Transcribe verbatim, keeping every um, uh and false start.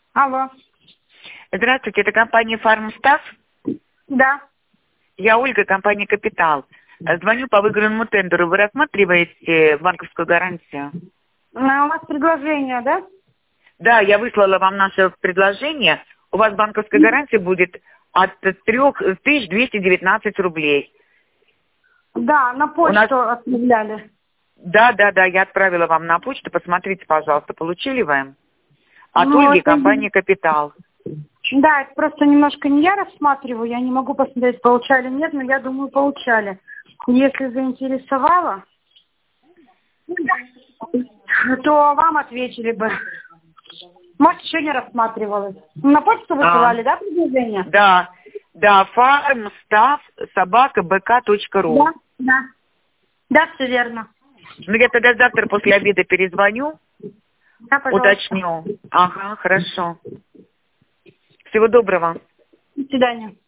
Алло. Здравствуйте, это компания «Фармстав»? Да. Я Ольга, компания «Капитал». Звоню по выигранному тендеру. Вы рассматриваете банковскую гарантию? А у вас предложение, да? Да, я выслала вам наше предложение. У вас банковская гарантия будет от трёх тысяч двухсот девятнадцати рублей. Да, на почту нас... отправляли. Да, да, да, я отправила вам на почту. Посмотрите, пожалуйста, получили вы? От Ну, Ольги, это... компания «Капитал». Да, это просто немножко не я рассматриваю. Я не могу посмотреть, получали нет, но я думаю, получали. Если заинтересовало, то вам ответили бы. Может, еще не рассматривалось. На почту высылали, А, да, предложение? да, да, фармстав собака бк точка ру. Да, да. Да, все верно. Ну, я тогда завтра после обеда перезвоню, Да, пожалуйста. уточню. Ага, хорошо. Всего доброго. До свидания.